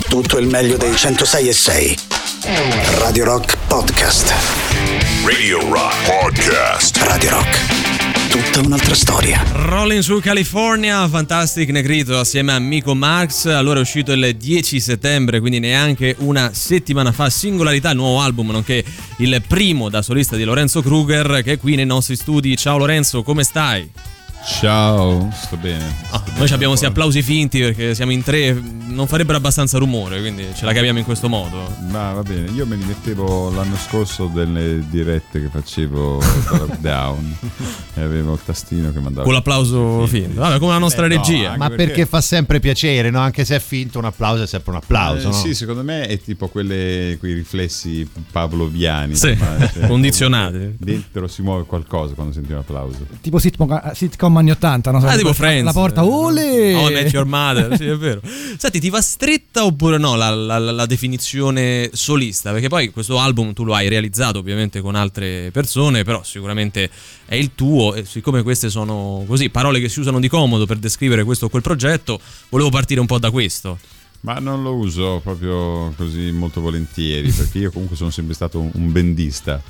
tutto il meglio dei 106.6. Radio Rock Podcast. Radio Rock Podcast. Radio Rock. Tutta un'altra storia. Rolling su California, Fantastic Negrito assieme a Miko Marx. Allora è uscito il 10 settembre, quindi neanche una settimana fa. Singolarità, il nuovo album, nonché il primo da solista di Lorenzo Kruger, che è qui nei nostri studi. Ciao Lorenzo, come stai? Ciao, sto bene. Noi abbiamo questi applausi finti perché siamo in tre, non farebbero abbastanza rumore, quindi ce la capiamo in questo modo. Ma va bene, io me li mettevo l'anno scorso delle dirette che facevo da lockdown e avevo il tastino che mandava con l'applauso finto. Vabbè, come la nostra regia. Ma perché fa sempre piacere, no? Anche se è finto, un applauso è sempre un applauso, no? Sì, secondo me è tipo quei riflessi pavloviani. Sì, condizionati. Dentro si muove qualcosa quando senti un applauso. Tipo sitcom anni 80, no? Tipo Friends. La porta, ole! Oh, Met Your Mother, sì, è vero. Senti, ti va stretta oppure no la definizione solista? Perché poi questo album tu lo hai realizzato ovviamente con altre persone, però sicuramente è il tuo, e siccome queste sono così parole che si usano di comodo per descrivere questo o quel progetto, volevo partire un po' da questo. Ma non lo uso proprio così molto volentieri, perché io comunque sono sempre stato un bandista.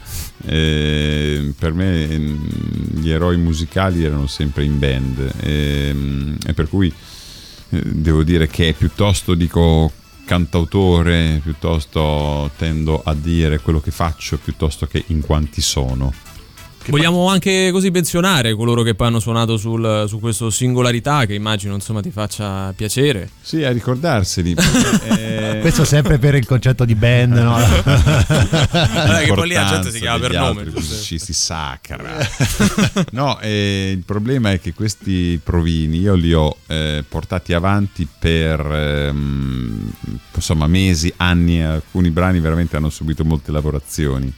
Per me gli eroi musicali erano sempre in band, e per cui devo dire che piuttosto dico cantautore, piuttosto tendo a dire quello che faccio piuttosto che in quanti sono. Vogliamo anche così menzionare coloro che poi hanno suonato su questo Singolarità, che immagino insomma ti faccia piacere. Sì, a ricordarseli. Questo sempre per il concetto di band, no? Che poi lì la gente si chiama per nome. Si sacra. No, il problema è che questi provini io li ho portati avanti per insomma mesi, anni. Alcuni brani veramente hanno subito molte lavorazioni.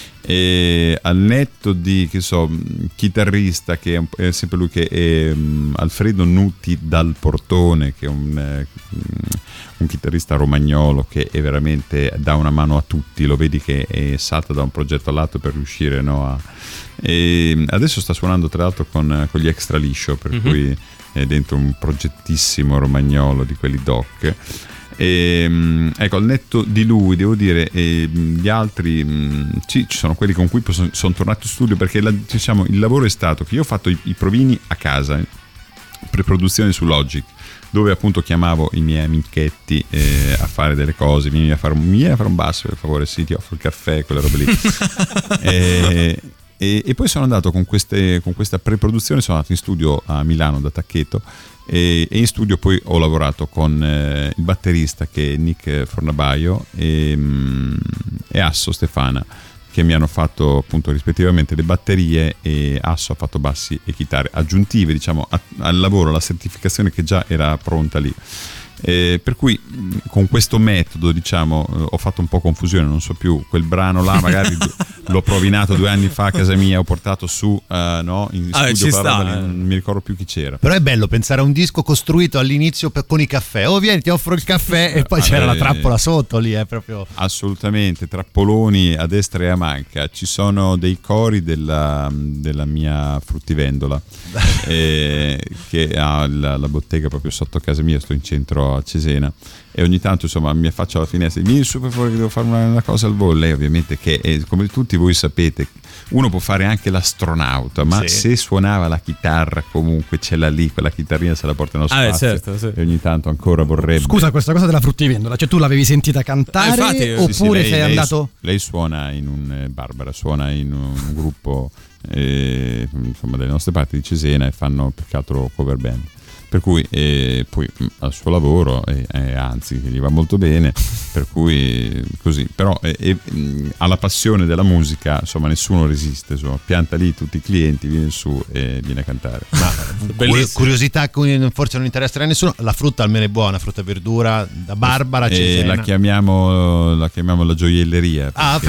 E al netto di chitarrista che è sempre lui, che è Alfredo Nuti dal Portone, che è un chitarrista romagnolo che è veramente dà una mano a tutti, lo vedi che salta da un progetto all'altro per riuscire, no, e adesso sta suonando tra l'altro con gli Extra Liscio, per cui è dentro un progettissimo romagnolo di quelli doc. Ecco, al netto di lui devo dire gli altri sì, ci sono quelli con cui sono tornato in studio, perché il lavoro è stato che io ho fatto i provini a casa, preproduzione su Logic, dove appunto chiamavo i miei amichetti a fare delle cose, vieni a fare un basso per favore, sì, ti offro il caffè, quelle robe lì. E poi sono andato con questa preproduzione, sono andato in studio a Milano da Taccheto, e in studio poi ho lavorato con il batterista, che è Nick Fornabaio, e Asso Stefana, che mi hanno fatto appunto rispettivamente le batterie, e Asso ha fatto bassi e chitarre aggiuntive, diciamo, al lavoro, alla certificazione che già era pronta lì. Per cui con questo metodo, diciamo, ho fatto un po' confusione, non so più quel brano là, magari l'ho provinato 2 anni fa a casa mia, ho portato su no, in studio, non mi ricordo più chi c'era. Però è bello pensare a un disco costruito all'inizio con i caffè, vieni, ti offro il caffè, e poi c'era la trappola sotto lì, è proprio assolutamente, trappoloni a destra e a manca. Ci sono dei cori della mia fruttivendola che ha la bottega proprio sotto casa mia, sto in centro a Cesena, e ogni tanto insomma mi affaccio alla finestra e vieni su per favore che devo fare una cosa al volo. Lei ovviamente, che come tutti voi sapete, uno può fare anche l'astronauta, ma sì, se suonava la chitarra comunque ce l'ha lì, quella chitarrina se la porta nello spazio, certo, sì. E ogni tanto ancora vorrebbe. Scusa, questa cosa della fruttivendola, cioè tu l'avevi sentita cantare, infatti, oppure sì, sei andato? Lei suona Barbara suona in un gruppo insomma delle nostre parti di Cesena, e fanno più che altro cover band. Per cui poi al suo lavoro, anzi gli va molto bene, per cui così. Però alla passione della musica, insomma, nessuno resiste, insomma, pianta lì tutti i clienti, viene su e viene a cantare. Ma curiosità a cui forse non interesserà a nessuno, la frutta almeno è buona, frutta e verdura da Barbara Cesena. La chiamiamo la gioielleria,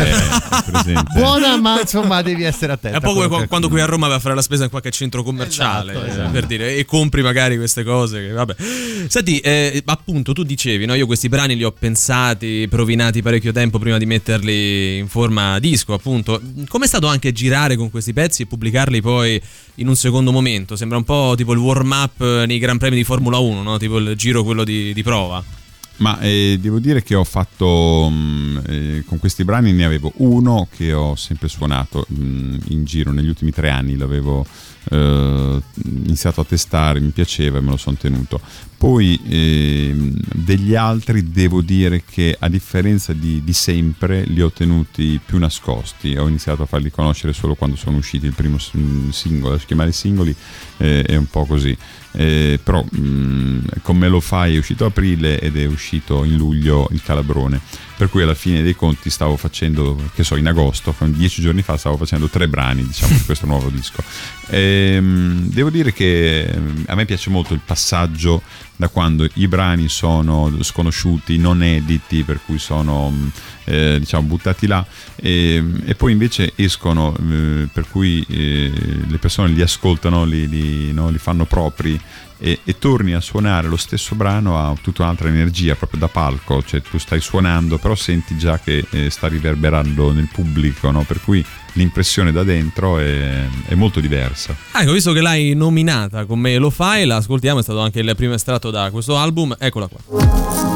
buona, ma insomma devi essere attento. È un po' come quando qui a Roma vai a fare la spesa in qualche centro commerciale, esatto. Per dire, e compri magari queste cose che, vabbè. Senti, appunto tu dicevi, no, io questi brani li ho pensati, provinati parecchio tempo prima di metterli in forma disco, appunto. Com'è stato anche girare con questi pezzi e pubblicarli poi in un secondo momento? Sembra un po' tipo il warm up nei Gran Premi di Formula 1, no? Tipo il giro quello di prova. Ma devo dire che ho fatto con questi brani ne avevo uno che ho sempre suonato in giro negli ultimi 3 anni, l'avevo iniziato a testare, mi piaceva e me lo sono tenuto. Poi degli altri devo dire che a differenza di sempre li ho tenuti più nascosti, ho iniziato a farli conoscere solo quando sono usciti il primo singolo, chiamare singoli è un po' così. Però Con Me Lo Fai è uscito a aprile ed è uscito in luglio il Calabrone, per cui alla fine dei conti stavo facendo, che so, in agosto, 10 giorni fa stavo facendo 3 brani, diciamo, di questo nuovo disco. Devo dire che a me piace molto il passaggio da quando i brani sono sconosciuti, non editi, per cui sono diciamo buttati là, e poi invece escono, per cui le persone li ascoltano, li fanno propri, e torni a suonare lo stesso brano a tutta un'altra energia, proprio da palco, cioè tu stai suonando però senti già che sta riverberando nel pubblico, no? Per cui l'impressione da dentro è molto diversa. Ecco, visto che l'hai nominata Con Me Lo Fai, la ascoltiamo, è stato anche il primo estratto da questo album, eccola qua.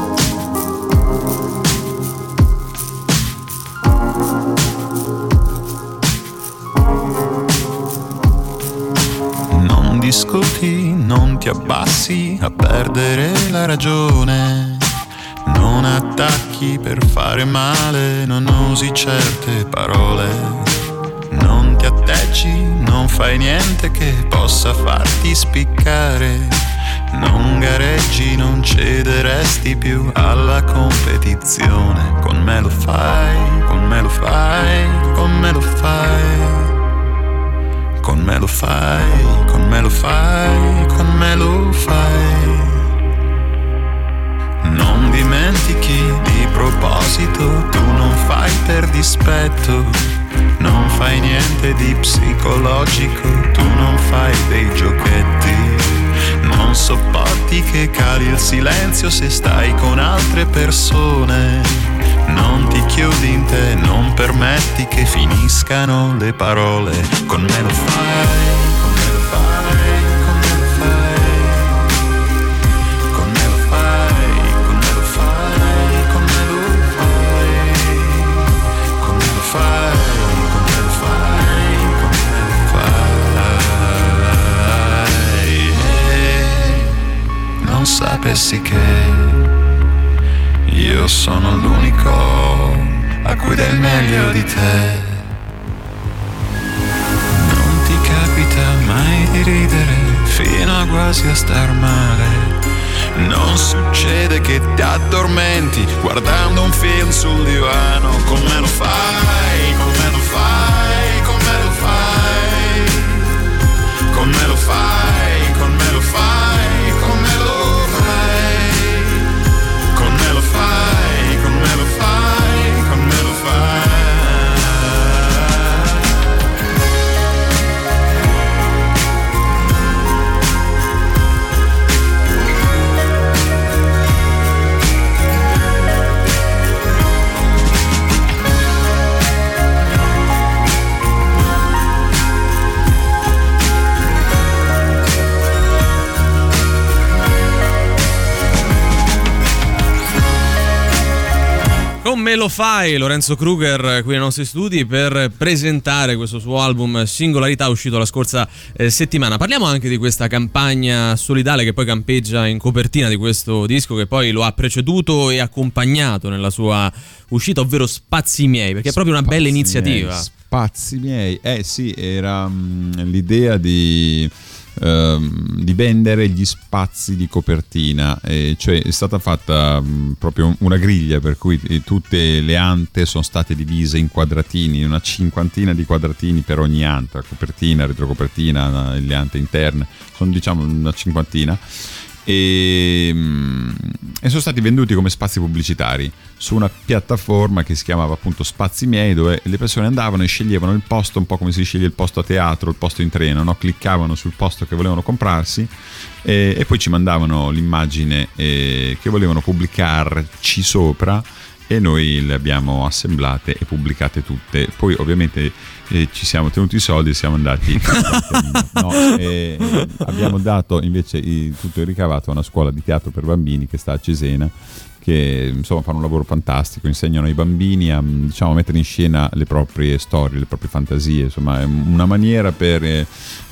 Discuti, non ti abbassi a perdere la ragione, non attacchi per fare male, non usi certe parole, non ti atteggi, non fai niente che possa farti spiccare, non gareggi, non cederesti più alla competizione. Con me lo fai, con me lo fai, con me lo fai. Con me lo fai, con me lo fai, con me lo fai. Non dimentichi di proposito, tu non fai per dispetto, non fai niente di psicologico, tu non fai dei giochetti, non sopporti che cali il silenzio se stai con altre persone. Non ti chiudi in te, non permetti che finiscano le parole. Con me lo fai, con me lo fai, con me lo fai. Con me lo fai, con me lo fai, con me lo fai. Con me lo fai, con me lo fai, con me lo fai. Non sapessi che io sono l'unico a cui dai il meglio di te. Non ti capita mai di ridere fino a quasi a star male. Non succede che ti addormenti guardando un film sul divano. Con me lo fai, con me lo fai, con me lo fai. Con me lo fai, con me lo fai, con me lo fai. Con me lo fai, con me lo fai, con me lo fai. Con Me Lo Fai, Lorenzo Kruger qui nei nostri studi per presentare questo suo album Singolarità, uscito la scorsa settimana. Parliamo anche di questa campagna solidale che poi campeggia in copertina di questo disco, che poi lo ha preceduto e accompagnato nella sua uscita, ovvero Spazi Miei, perché è proprio una bella iniziativa. Spazi Miei, sì, era l'idea di vendere gli spazi di copertina, cioè è stata fatta proprio una griglia per cui tutte le ante sono state divise in quadratini, una 50 di quadratini per ogni anta, copertina, retrocopertina, le ante interne, sono diciamo una 50, e sono stati venduti come spazi pubblicitari su una piattaforma che si chiamava appunto Spazi Miei, dove le persone andavano e sceglievano il posto, un po' come si sceglie il posto a teatro, il posto in treno, no? Cliccavano sul posto che volevano comprarsi e poi ci mandavano l'immagine che volevano pubblicarci sopra, e noi le abbiamo assemblate e pubblicate tutte. Poi ovviamente ci siamo tenuti i soldi e siamo andati abbiamo dato invece tutto il ricavato a una scuola di teatro per bambini che sta a Cesena, che insomma fanno un lavoro fantastico, insegnano ai bambini a mettere in scena le proprie storie, le proprie fantasie, insomma è una maniera per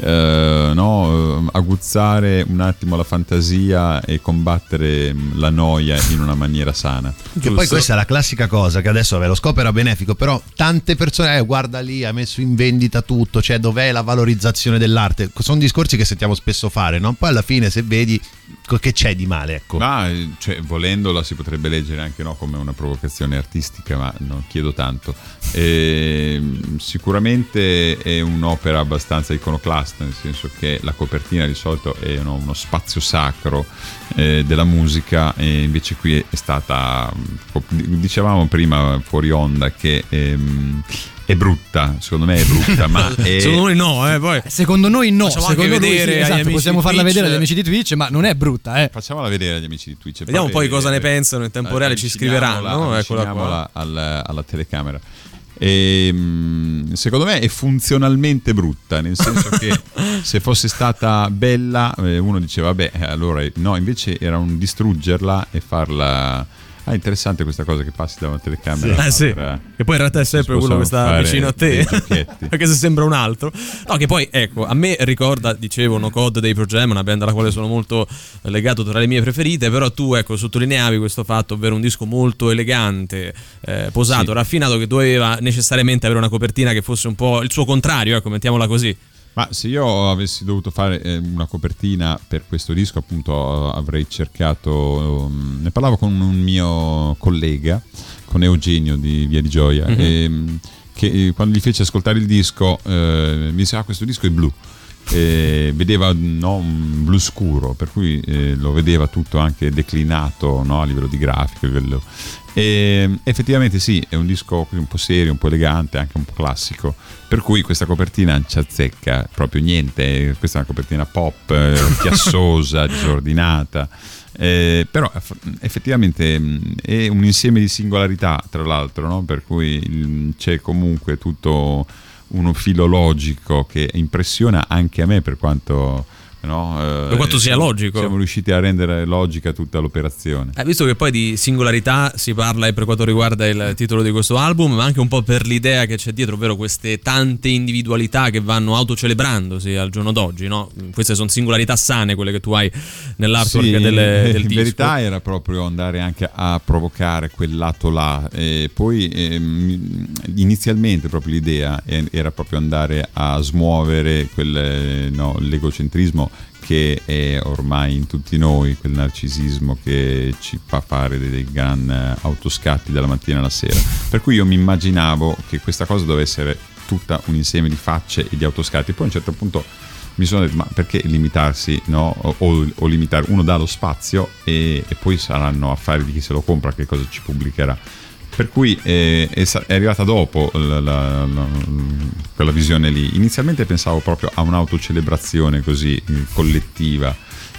aguzzare un attimo la fantasia e combattere la noia in una maniera sana. Che poi questa è la classica cosa, che adesso lo scopo era benefico, però tante persone guarda lì, ha messo in vendita tutto, cioè dov'è la valorizzazione dell'arte? Sono discorsi che sentiamo spesso fare, no? Poi alla fine se vedi che c'è di male, ecco. Cioè, volendola si potrebbe leggere anche come una provocazione artistica, ma non chiedo tanto. Sicuramente è un'opera abbastanza iconoclasta, nel senso che la copertina di solito è uno spazio sacro della musica, e invece qui è stata, dicevamo prima fuori onda che è brutta, secondo me è brutta, ma secondo noi no, poi secondo noi no, facciamo secondo anche noi vedere sì, agli esatto, amici possiamo di farla Twitch. vedere agli amici di Twitch, ma non è brutta, Facciamola vedere agli amici di Twitch. Vediamo un po' cosa ne pensano in tempo reale, ci scriveranno, eccola qua alla telecamera. Secondo me è funzionalmente brutta, nel senso che se fosse stata bella uno diceva vabbè, allora no, invece era un distruggerla e farla. Interessante questa cosa che passi da una telecamera. Sì. Che poi in realtà è sempre quello che sta vicino a te, anche se sembra un altro. No, che poi ecco, a me ricorda, dicevo, No Code dei Pearl Jam, una band alla quale sono molto legato, tra le mie preferite. Però tu sottolineavi questo fatto, ovvero un disco molto elegante, posato, raffinato, che doveva necessariamente avere una copertina che fosse un po' il suo contrario, mettiamola così. Ma se io avessi dovuto fare una copertina per questo disco, appunto avrei cercato, ne parlavo con un mio collega, con Eugenio di Via di Gioia, che quando gli fece ascoltare il disco mi disse questo disco è blu, vedeva un blu scuro, per cui lo vedeva tutto anche declinato, a livello di grafico, a livello. E effettivamente sì, è un disco un po' serio, un po' elegante, anche un po' classico, per cui questa copertina non ci azzecca proprio niente. Questa è una copertina pop, chiassosa, disordinata, però effettivamente è un insieme di singolarità, tra l'altro, no? Per cui c'è comunque tutto uno filo logico che impressiona anche a me, per quanto per quanto sia logico. Siamo riusciti a rendere logica tutta l'operazione. Visto che poi di singolarità si parla per quanto riguarda il titolo di questo album, ma anche un po' per l'idea che c'è dietro, ovvero queste tante individualità che vanno autocelebrandosi al giorno d'oggi, no? Queste sono singolarità sane, quelle che tu hai nell'artwork del disco. In verità era proprio andare anche a provocare quel lato là, e poi inizialmente proprio l'idea era proprio andare a smuovere l'egocentrismo che è ormai in tutti noi, quel narcisismo che ci fa fare dei gran autoscatti dalla mattina alla sera. Per cui io mi immaginavo che questa cosa dovesse essere tutta un insieme di facce e di autoscatti. Poi a un certo punto mi sono detto, ma perché limitarsi, o limitare? Uno dà lo spazio e poi saranno affari di chi se lo compra che cosa ci pubblicherà. Per cui è arrivata dopo quella visione lì. Inizialmente pensavo proprio a un'autocelebrazione così collettiva,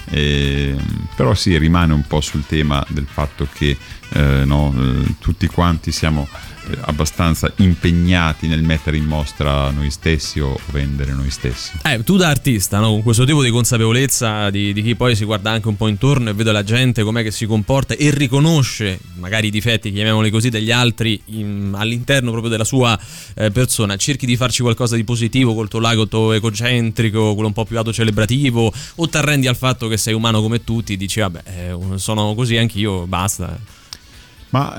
però sì, rimane un po' sul tema del fatto che tutti quanti siamo abbastanza impegnati nel mettere in mostra noi stessi o vendere noi stessi. Tu da artista, con questo tipo di consapevolezza di chi poi si guarda anche un po' intorno e vede la gente com'è che si comporta e riconosce magari i difetti, chiamiamoli così, degli altri all'interno proprio della sua persona, cerchi di farci qualcosa di positivo col tuo lato egocentrico, quello un po' più autocelebrativo, o ti arrendi al fatto che sei umano come tutti, dici vabbè, sono così anch'io, basta? Ma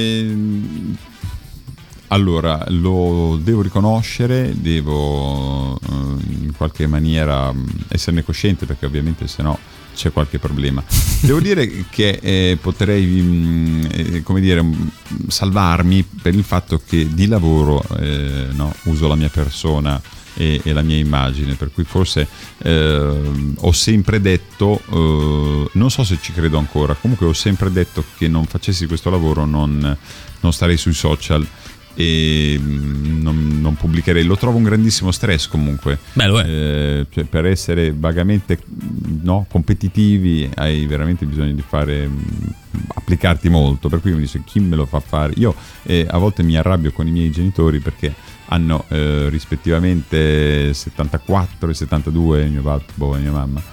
allora lo devo riconoscere, devo in qualche maniera esserne cosciente, perché ovviamente se no c'è qualche problema. Devo dire che potrei salvarmi per il fatto che di lavoro uso la mia persona e la mia immagine, per cui forse ho sempre detto, non so se ci credo ancora, comunque ho sempre detto che non facessi questo lavoro non starei sui social e non pubblicherei. Lo trovo un grandissimo stress comunque. Bello, cioè, per essere vagamente competitivi hai veramente bisogno di applicarti molto, per cui mi dice chi me lo fa fare. Io a volte mi arrabbio con i miei genitori perché hanno rispettivamente 74 e 72, mio babbo e mia mamma,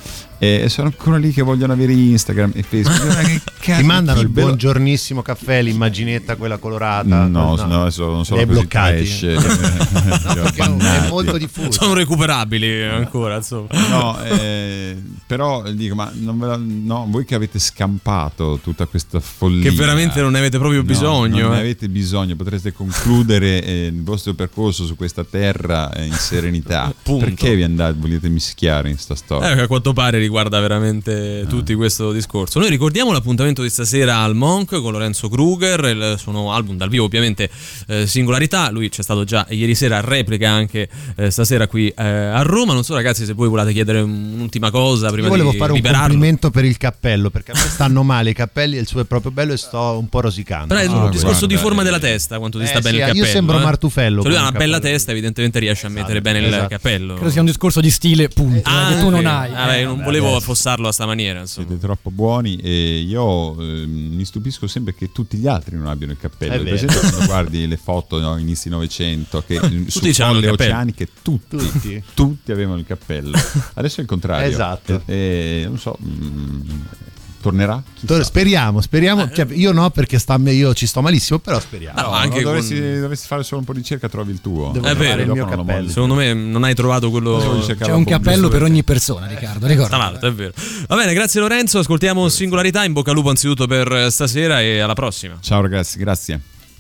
e sono ancora lì che vogliono avere Instagram e Facebook. Ti mandano il buongiornissimo caffè, l'immaginetta quella colorata. No, non sono così bloccati. trash. È molto diffuso. Sono recuperabili ancora, insomma. No, però dico, ma voi che avete scampato tutta questa follia, che veramente non ne avete proprio bisogno. Non ne avete bisogno, potreste concludere il vostro percorso su questa terra in serenità. Punto. Perché volete mischiare in sta storia? A quanto pare riguarda veramente tutti questo discorso. Noi ricordiamo l'appuntamento di stasera al Monk con Lorenzo Kruger, il suo nuovo album dal vivo, ovviamente Singolarità. Lui c'è stato già ieri sera, replica anche stasera qui a Roma. Non so ragazzi se voi volete chiedere un'ultima cosa prima. Io volevo fare un liberarlo. complimento per il cappello, perché a me stanno male i cappelli e il suo è proprio bello e sto un po' rosicando. Però è un discorso guarda, di forma della testa, quanto ti sta bene il cappello. Io sembro Martufello. Cioè lui ha una con bella cappello. testa, evidentemente riesce a mettere bene il cappello. Credo sia un discorso di stile, punto, che tu non hai. Non volevo affossarlo a sta maniera, insomma. Siete troppo buoni e io mi stupisco sempre che tutti gli altri non abbiano il cappello. È Per vero. esempio quando guardi le foto inizi Novecento che su c'hanno il folle cappello. oceaniche tutti avevano il cappello. Adesso è il contrario. Esatto. Non so, tornerà? Chissà. Speriamo. Cioè, io no, perché io ci sto malissimo, però speriamo. No, anche dovresti fare solo un po' di ricerca, trovi il tuo. Devo È trovare vero, il mio dopo non lo cappello. molli. Secondo me non hai trovato quello. C'è un cappello per ogni persona, Riccardo, ricorda. Tra l'altro, è vero. Va bene, grazie Lorenzo, ascoltiamo Singolarità, in bocca al lupo anzitutto per stasera e alla prossima. Ciao ragazzi, grazie.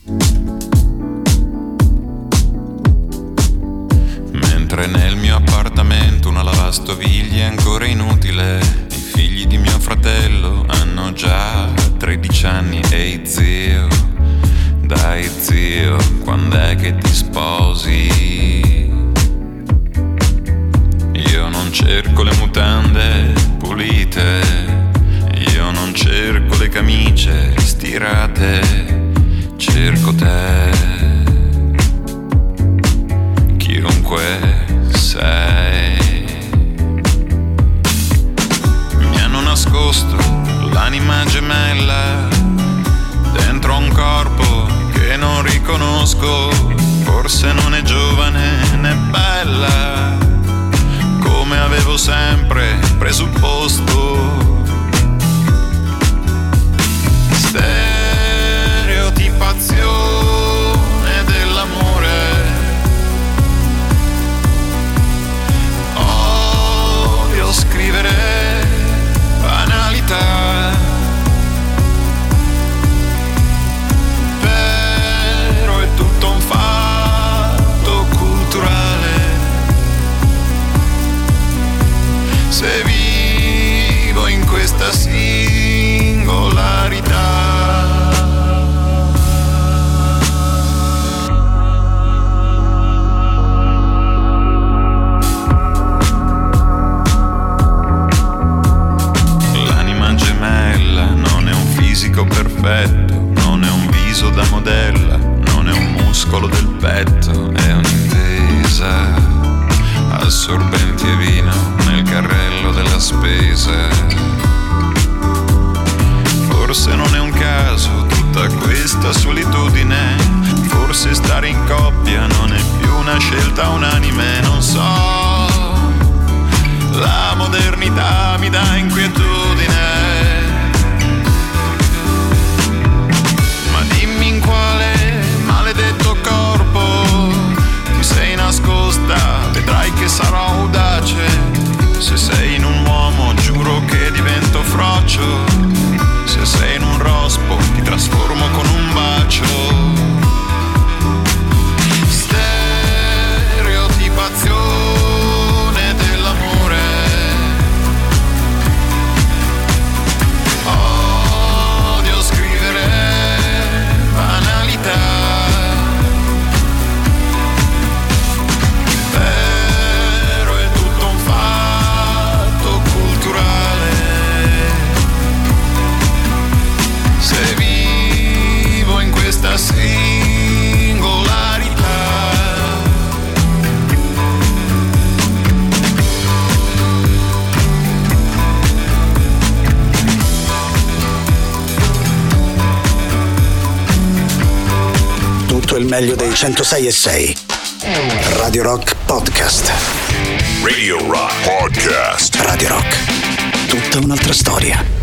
Mentre nel mio appartamento una lavastoviglie è ancora inutile, i figli di mio fratello hanno già 13 anni. Ehi zio, dai zio, quando è che ti sposi? Io non cerco le mutande pulite, io non cerco le camicie stirate, cerco te. Chiunque sei, mi hanno nascosto l'anima gemella dentro un corpo che non riconosco. Forse non è giovane né bella, come avevo sempre presupposto. Stereotipazione dell'amore, odio scrivere banalità, però è tutto un fatto culturale. Se vivo in questa singolarità, perfetto, non è un viso da modella, non è un muscolo del petto, è un'intesa, assorbenti e vino nel carrello della spesa. Forse non è un caso tutta questa solitudine, forse stare in coppia non è più una scelta unanime, non so, la modernità mi dà inquietudine. In quale maledetto corpo ti sei nascosta, vedrai che sarò audace. Se sei in un uomo giuro che divento frocio, se sei in un rospo ti trasformo con un bacio. Stereotipazione dell'amore, odio scrivere banalità, però è tutto un fatto culturale. Se vivo in questa singolarità, Tutto il meglio dei 106.6. Radio Rock Podcast. Radio Rock Podcast. Radio Rock. tutta un'altra storia.